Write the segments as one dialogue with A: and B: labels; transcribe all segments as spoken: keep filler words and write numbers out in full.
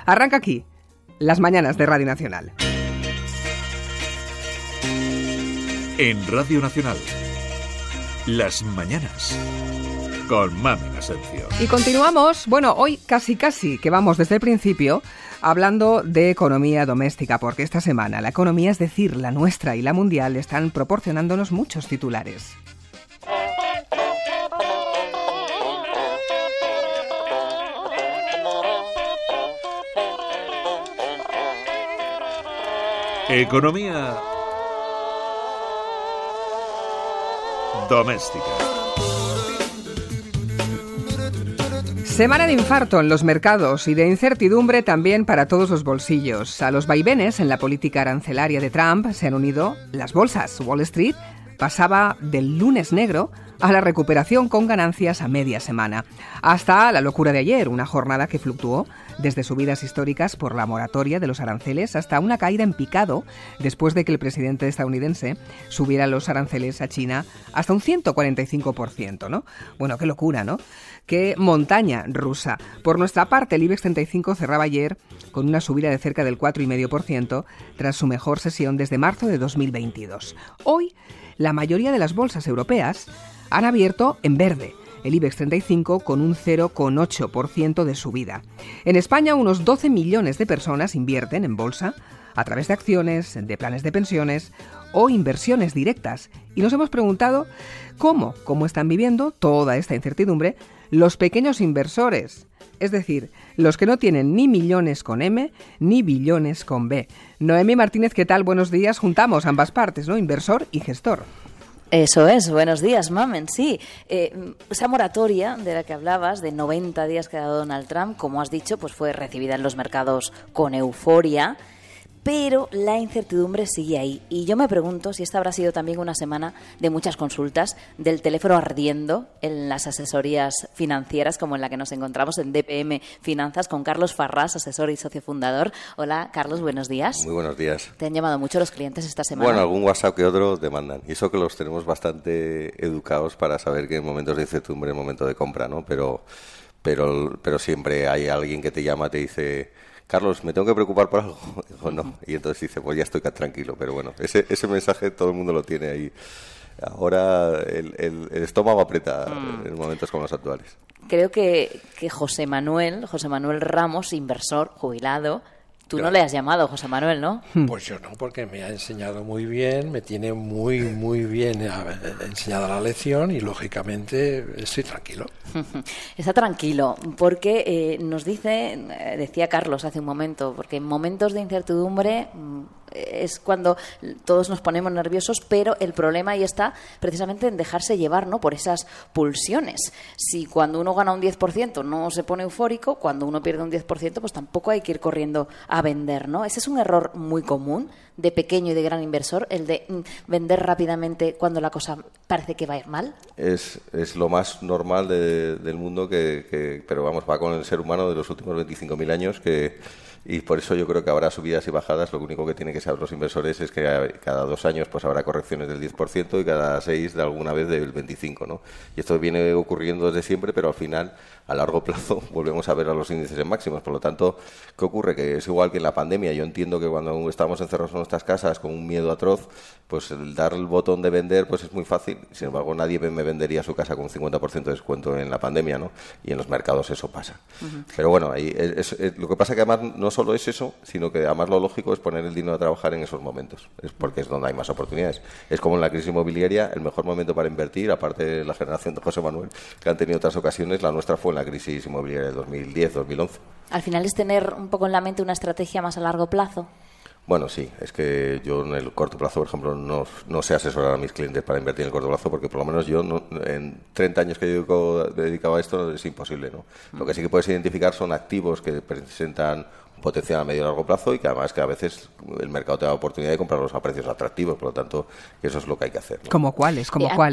A: Arranca aquí, Las Mañanas de Radio Nacional.
B: En Radio Nacional, Las Mañanas, con Mamen Asencio.
A: Y continuamos, bueno, hoy casi casi que vamos desde el principio hablando de economía doméstica, porque esta semana la economía, es decir, la nuestra y la mundial, están proporcionándonos muchos titulares.
B: Economía doméstica.
A: Semana de infarto en los mercados y de incertidumbre también para todos los bolsillos. A los vaivenes en la política arancelaria de Trump se han unido las bolsas. Wall Street pasaba del lunes negro a la recuperación con ganancias a media semana, hasta la locura de ayer, una jornada que fluctuó desde subidas históricas por la moratoria de los aranceles hasta una caída en picado después de que el presidente estadounidense subiera los aranceles a China hasta un ciento cuarenta y cinco por ciento, ¿no? Bueno, qué locura, ¿no? Qué montaña rusa. Por nuestra parte, el IBEX treinta y cinco cerraba ayer con una subida de cerca del cuatro coma cinco por ciento tras su mejor sesión desde marzo de dos mil veintidós. Hoy, la mayoría de las bolsas europeas han abierto en verde, el IBEX treinta y cinco con un cero coma ocho por ciento de subida. En España, unos doce millones de personas invierten en bolsa a través de acciones, de planes de pensiones o inversiones directas. Y nos hemos preguntado cómo, cómo están viviendo toda esta incertidumbre los pequeños inversores, es decir, los que no tienen ni millones con M ni billones con B. Noemí Martínez, ¿qué tal? Buenos días. Juntamos ambas partes, ¿no? Inversor y gestor.
C: Eso es, buenos días, Mamen, sí. Eh, esa moratoria de la que hablabas, de noventa días que ha dado Donald Trump, como has dicho, pues fue recibida en los mercados con euforia, pero la incertidumbre sigue ahí. Y yo me pregunto si esta habrá sido también una semana de muchas consultas, del teléfono ardiendo en las asesorías financieras, como en la que nos encontramos en D P M Finanzas, con Carlos Farrás, asesor y socio fundador. Hola, Carlos, buenos días.
D: Muy buenos días.
C: ¿Te han llamado mucho los clientes esta semana?
D: Bueno, algún WhatsApp que otro te mandan. Y eso que los tenemos bastante educados para saber que en momentos de incertidumbre es momento de compra, ¿no? Pero, pero, pero siempre hay alguien que te llama, te dice: Carlos, ¿me tengo que preocupar por algo? O no. Y entonces dice, pues ya estoy tranquilo. Pero bueno, ese, ese mensaje todo el mundo lo tiene ahí. Ahora el, el, el estómago aprieta mm. en momentos como los actuales.
C: Creo que, que José Manuel, José Manuel Ramos, inversor, jubilado, tú
E: Yo,
C: no le has llamado, José Manuel, ¿no?
E: Pues yo no, porque me ha enseñado muy bien, me tiene muy, muy bien enseñada la lección y, lógicamente, estoy tranquilo.
C: Está tranquilo, porque eh, nos dice, decía Carlos hace un momento, porque en momentos de incertidumbre es cuando todos nos ponemos nerviosos, pero el problema ahí está precisamente en dejarse llevar, ¿no?, por esas pulsiones. Si cuando uno gana un diez por ciento no se pone eufórico, cuando uno pierde un diez por ciento, pues tampoco hay que ir corriendo a vender, ¿no? Ese es un error muy común de pequeño y de gran inversor, el de mm, vender rápidamente cuando la cosa parece que va a ir mal.
D: Es, es lo más normal de, del mundo, que, que, pero vamos, va con el ser humano de los últimos veinticinco mil años, que y por eso yo creo que habrá subidas y bajadas. Lo único que tienen que saber los inversores es que cada dos años pues habrá correcciones del diez por ciento y cada seis de alguna vez del veinticinco por ciento, ¿no? Y esto viene ocurriendo desde siempre, pero al final, a largo plazo, volvemos a ver a los índices en máximos. Por lo tanto, ¿qué ocurre? Que es igual que en la pandemia. Yo entiendo que cuando estamos encerrados en nuestras casas con un miedo atroz, pues el dar el botón de vender pues es muy fácil. Sin embargo, nadie me vendería su casa con un cincuenta por ciento de descuento en la pandemia, ¿no? Y en los mercados eso pasa. Uh-huh. Pero bueno, ahí es, es, es, lo que pasa que además no solo es eso, sino que además lo lógico es poner el dinero a trabajar en esos momentos. Es porque es donde hay más oportunidades. Es como en la crisis inmobiliaria, el mejor momento para invertir, aparte de la generación de José Manuel, que han tenido otras ocasiones, la nuestra fue en la crisis inmobiliaria de dos mil diez dos mil once.
C: Al final es tener un poco en la mente una estrategia más a largo plazo.
D: Bueno, sí, es que yo en el corto plazo, por ejemplo, no, no sé asesorar a mis clientes para invertir en el corto plazo, porque por lo menos yo no, en treinta años que yo he dedicado a esto es imposible, ¿no? Lo que sí que puedes identificar son activos que presentan un potencial a medio y largo plazo y que además que a veces el mercado te da la oportunidad de comprarlos a precios atractivos, por lo tanto, eso es lo que hay que hacer, ¿no?
A: ¿Cómo cuáles? ¿Cómo
C: Yeah.
A: cuáles?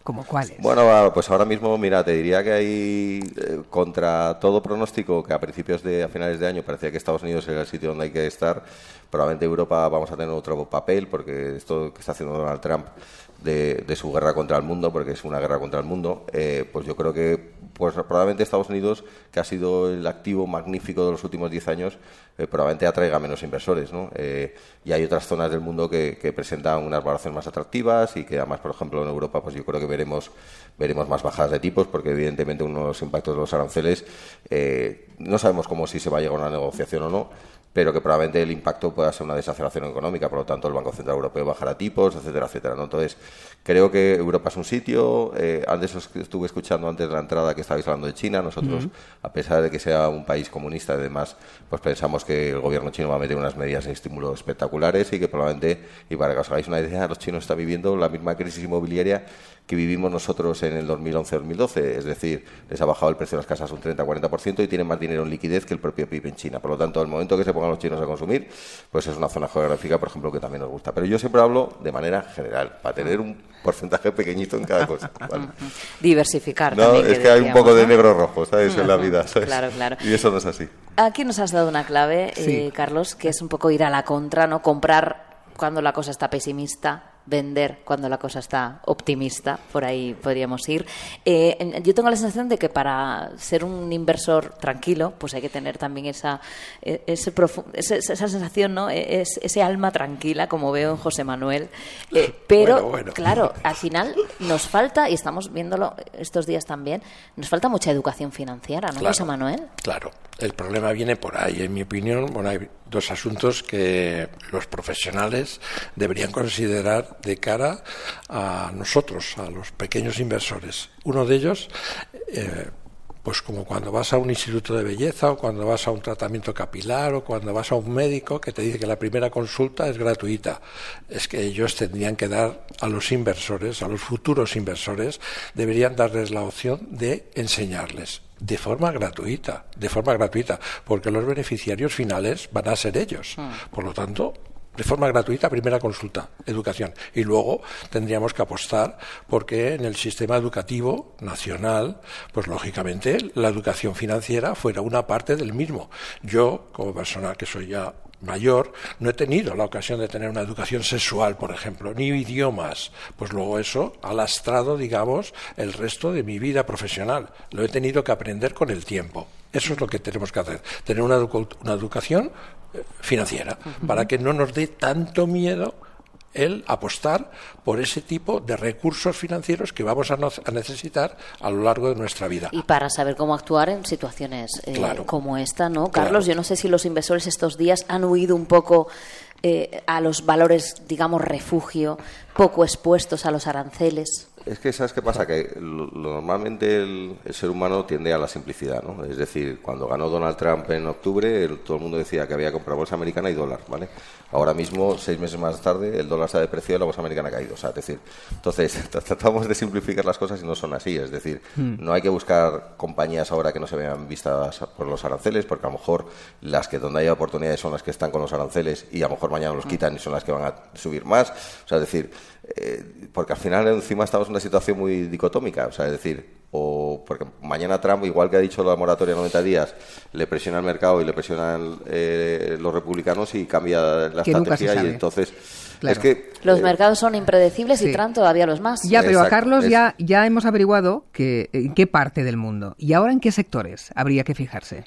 A: ¿Como cuáles?
D: Bueno, pues ahora mismo, mira, te diría que hay, eh, contra todo pronóstico, que a principios de, a finales de año parecía que Estados Unidos era el sitio donde hay que estar, probablemente Europa vamos a tener otro papel, porque esto que está haciendo Donald Trump de, de su guerra contra el mundo, porque es una guerra contra el mundo, eh, pues yo creo que pues probablemente Estados Unidos, que ha sido el activo magnífico de los últimos diez años, eh, probablemente atraiga menos inversores, ¿no? Eh, y hay otras zonas del mundo que, que presentan unas valoraciones más atractivas y que además, por ejemplo, en Europa, pues yo creo que veremos veremos más bajadas de tipos, porque evidentemente uno de los impactos de los aranceles, eh, no sabemos cómo si se va a llegar a una negociación o no, pero que probablemente el impacto pueda ser una desaceleración económica, por lo tanto el Banco Central Europeo bajará tipos, etcétera, etcétera, ¿no? Entonces, creo que Europa es un sitio, eh, antes os estuve escuchando antes de la entrada que estabais hablando de China, nosotros, uh-huh. a pesar de que sea un país comunista y demás, pues pensamos que el gobierno chino va a meter unas medidas de estímulo espectaculares y que probablemente, y para que os hagáis una idea, los chinos están viviendo la misma crisis inmobiliaria que vivimos nosotros en el dos mil once dos mil doce, es decir, les ha bajado el precio de las casas un treinta a cuarenta por ciento y tienen más dinero en liquidez que el propio P I B en China. Por lo tanto, el momento que se pongan los chinos a consumir, pues es una zona geográfica, por ejemplo, que también nos gusta. Pero yo siempre hablo de manera general, para tener un porcentaje pequeñito en cada cosa, ¿vale?
C: Diversificar.
D: No,
C: también,
D: es que, que
C: decíamos,
D: hay un poco
C: ¿no?
D: de negro rojo, ¿sabes? En la vida, ¿sabes?
C: Claro, claro.
D: Y eso no es así.
C: Aquí nos has dado una clave,
A: sí.
C: eh, Carlos, que es un poco ir a la contra, ¿no? Comprar cuando la cosa está pesimista, vender cuando la cosa está optimista, por ahí podríamos ir. Eh, yo tengo la sensación de que para ser un inversor tranquilo, pues hay que tener también esa ese profu- ese, esa sensación, ¿no? Es, ese alma tranquila, como veo en José Manuel. Eh, pero,
E: bueno, bueno.
C: claro, al final nos falta, y estamos viéndolo estos días también, nos falta mucha educación financiera, ¿no,
E: claro,
C: José Manuel?
E: Claro, el problema viene por ahí. En mi opinión, bueno, hay dos asuntos que los profesionales deberían considerar de cara a nosotros, a los pequeños inversores. Uno de ellos, eh, pues como cuando vas a un instituto de belleza o cuando vas a un tratamiento capilar o cuando vas a un médico que te dice que la primera consulta es gratuita. Es que ellos tendrían que dar a los inversores, a los futuros inversores, deberían darles la opción de enseñarles de forma gratuita, de forma gratuita, porque los beneficiarios finales van a ser ellos. Por lo tanto, de forma gratuita, primera consulta, educación. Y luego tendríamos que apostar porque en el sistema educativo nacional, pues lógicamente la educación financiera fuera una parte del mismo. Yo, como persona que soy ya mayor, no he tenido la ocasión de tener una educación sexual, por ejemplo, ni idiomas. Pues luego eso ha lastrado, digamos, el resto de mi vida profesional. Lo he tenido que aprender con el tiempo. Eso es lo que tenemos que hacer, tener una, edu- una educación financiera, uh-huh. para que no nos dé tanto miedo el apostar por ese tipo de recursos financieros que vamos a, no, a necesitar a lo largo de nuestra vida.
C: Y para saber cómo actuar en situaciones eh,
E: claro.
C: como esta, ¿no? Carlos,
E: claro.
C: Yo no sé si los inversores estos días han huido un poco eh, a los valores, digamos, refugio, poco expuestos a los aranceles.
D: Es que, ¿sabes qué pasa? Que lo, lo, normalmente el, el ser humano tiende a la simplicidad, ¿no? Es decir, cuando ganó Donald Trump en octubre, el, todo el mundo decía que había que comprar bolsa americana y dólar, ¿vale? Ahora mismo, seis meses más tarde, el dólar se ha depreciado y la bolsa americana ha caído. O sea, es decir, entonces tratamos de simplificar las cosas y no son así. Es decir, mm. no hay que buscar compañías ahora que no se vean vistas por los aranceles, porque a lo mejor las que donde hay oportunidades son las que están con los aranceles y a lo mejor mañana los quitan y son las que van a subir más. O sea, es decir, eh, porque al final encima estamos en una situación muy dicotómica. O sea, es decir, o porque mañana Trump, igual que ha dicho la moratoria noventa días, le presiona el mercado y le presionan eh, los republicanos y cambia la
A: que
D: estrategia y entonces
A: claro.
D: es que
C: los
D: eh,
C: mercados son impredecibles
A: sí.
C: y Trump todavía los más.
A: Ya, pero
D: Exacto,
A: a Carlos
D: es...
A: ya, ya hemos averiguado que en qué parte del mundo y ahora en qué sectores habría que fijarse.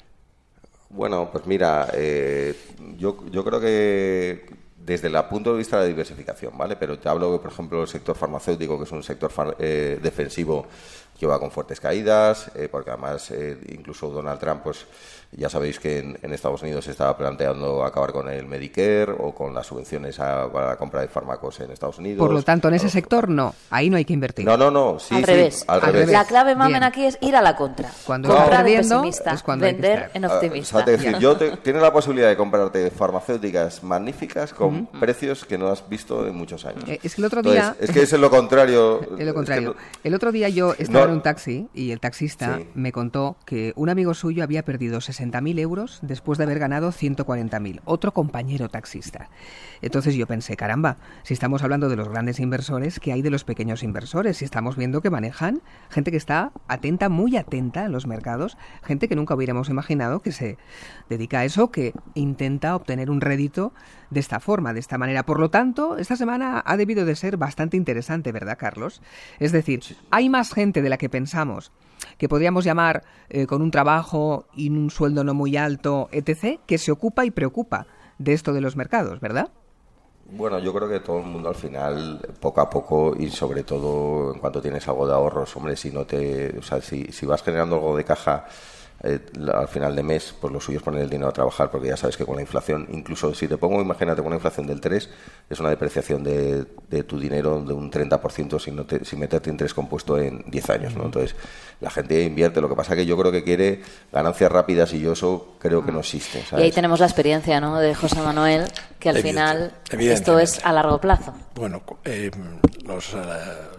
D: Bueno, pues mira, eh, yo, yo creo que desde el punto de vista de la diversificación, ¿vale? Pero te hablo, por ejemplo, del sector farmacéutico, que es un sector far, eh, defensivo que va con fuertes caídas, eh, porque además eh, incluso Donald Trump, pues ya sabéis que en, en Estados Unidos se estaba planteando acabar con el Medicare o con las subvenciones a, para la compra de fármacos en Estados Unidos.
A: Por lo tanto, en ese sector no, ahí no hay que invertir.
D: No, no, no, sí,
C: al,
D: sí,
C: revés.
D: al,
A: al
D: revés.
A: revés.
C: La clave, mamen,
A: Bien.
C: aquí es ir a la contra.
A: Cuando
C: comprar
A: está
C: en
A: perdiendo
C: pesimista,
A: es cuando hay que
C: vender
A: estar.
C: en
D: Ah,
C: optimista.
D: o sea, es decir, yo te, tienes la posibilidad de comprarte farmacéuticas magníficas con
A: Uh-huh.
D: precios que no has visto en muchos años.
A: Eh, es que el otro día...
D: Entonces, es que es lo contrario.
A: Es lo contrario.
D: Es que
A: el otro día yo estaba montar un taxi y el taxista
D: Sí.
A: me contó que un amigo suyo había perdido sesenta mil euros después de haber ganado ciento cuarenta mil. Otro compañero taxista. Entonces yo pensé, caramba, si estamos hablando de los grandes inversores, ¿qué hay de los pequeños inversores? Si estamos viendo que manejan gente que está atenta, muy atenta en los mercados, gente que nunca hubiéramos imaginado que se dedica a eso, que intenta obtener un rédito de esta forma, de esta manera. Por lo tanto, esta semana ha debido de ser bastante interesante, ¿verdad, Carlos? Es decir, hay más gente de la que pensamos que podríamos llamar eh, con un trabajo y un sueldo no muy alto, etcétera, que se ocupa y preocupa de esto de los mercados, ¿verdad?
D: Bueno, yo creo que todo el mundo al final, poco a poco, y sobre todo en cuanto tienes algo de ahorros, hombre, si no te, o sea, si, si vas generando algo de caja eh, al final de mes, pues lo suyo es poner el dinero a trabajar, porque ya sabes que con la inflación, incluso si te pongo, imagínate, con una inflación del tres, es una depreciación de, de tu dinero de un treinta por ciento sin, no te, sin meterte interés compuesto en diez años, ¿no? Entonces, la gente invierte. Lo que pasa que yo creo que quiere ganancias rápidas y yo eso creo que no existe, ¿sabes?
C: Y ahí tenemos la experiencia, ¿no?, de José Manuel, que al
E: Evidente,
C: final
E: evidentemente.
C: esto es a largo plazo.
E: Bueno, eh, los eh,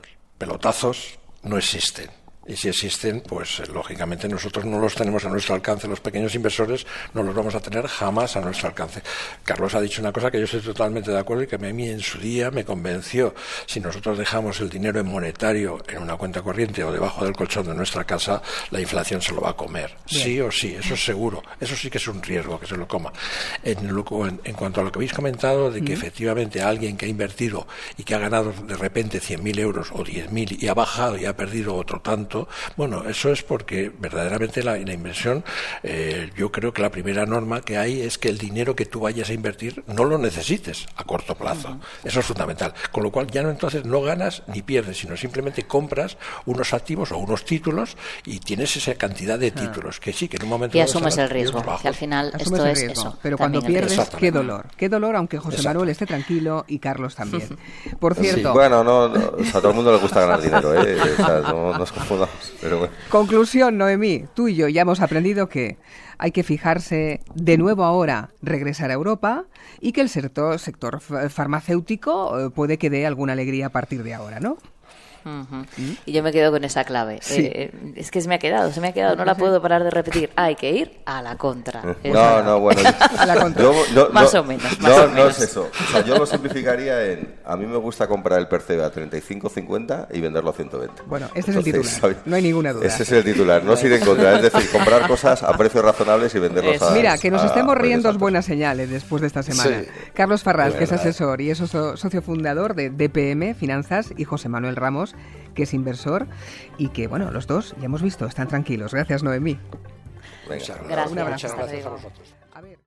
E: pelotazos no existen. Y si existen, pues eh, lógicamente nosotros no los tenemos a nuestro alcance. Los pequeños inversores no los vamos a tener jamás a nuestro alcance. Carlos ha dicho una cosa que yo estoy totalmente de acuerdo y que a mí en su día me convenció. Si nosotros dejamos el dinero en monetario en una cuenta corriente o debajo del colchón de nuestra casa, la inflación se lo va a comer. Bien. Sí o sí, eso es seguro. Eso sí que es un riesgo, que se lo coma. En, en, en cuanto a lo que habéis comentado, de que mm. efectivamente alguien que ha invertido y que ha ganado de repente cien mil euros o diez mil y ha bajado y ha perdido otro tanto, bueno, eso es porque verdaderamente la, la inversión, eh, yo creo que la primera norma que hay es que el dinero que tú vayas a invertir no lo necesites a corto plazo. Uh-huh. Eso es fundamental. Con lo cual ya no entonces no ganas ni pierdes, sino simplemente compras unos activos o unos títulos y tienes esa cantidad de títulos, uh-huh. que sí, que en un momento...
C: Y asumes el riesgo, que al final
A: asumes
C: esto es
A: riesgo,
C: eso.
A: Pero cuando pierdes, qué dolor. Qué dolor, aunque José Manuel esté tranquilo y Carlos también. Por cierto...
D: Sí, bueno, no, no, o sea, a todo el mundo le gusta ganar dinero, ¿eh? O sea, no nos confundamos. Pero bueno.
A: Conclusión, Noemí, tú y yo ya hemos aprendido que hay que fijarse de nuevo ahora, regresar a Europa y que el sector, sector farmacéutico puede que dé alguna alegría a partir de ahora, ¿no?
C: Uh-huh. ¿Mm? Y yo me quedo con esa clave.
A: Sí.
C: Eh, es que se me ha quedado, se me ha quedado, no la puedo parar de repetir. Hay que ir a la contra.
D: No, no, no, bueno.
A: A la contra.
D: Yo, no,
C: más
D: no,
C: o menos. Más
D: no,
C: o menos.
D: no es eso. O sea, yo lo simplificaría en... A mí me gusta comprar el Percebe a treinta y cinco cincuenta y venderlo a ciento veinte.
A: Bueno, este es
D: Entonces,
A: el titular.
D: ¿sabes?
A: No hay ninguna duda.
D: Ese es el titular. No es ir en contra. Es decir, comprar cosas a precios razonables y venderlos a...
A: Mira, que nos
D: a,
A: estemos
D: a
A: riendo es
D: altos.
A: buenas señales después de esta semana.
E: Sí.
A: Carlos Farrás,
E: De
A: que es
E: verdad.
A: asesor y es socio, socio fundador de D P M Finanzas, y José Manuel Ramos, que es inversor y que, bueno, los dos, ya hemos visto, están tranquilos. Gracias, Noemí.
D: Venga.
E: Muchas
C: Gracias.
A: Un abrazo.
E: Muchas gracias
C: Hasta
E: a
C: luego.
E: vosotros.
A: A ver.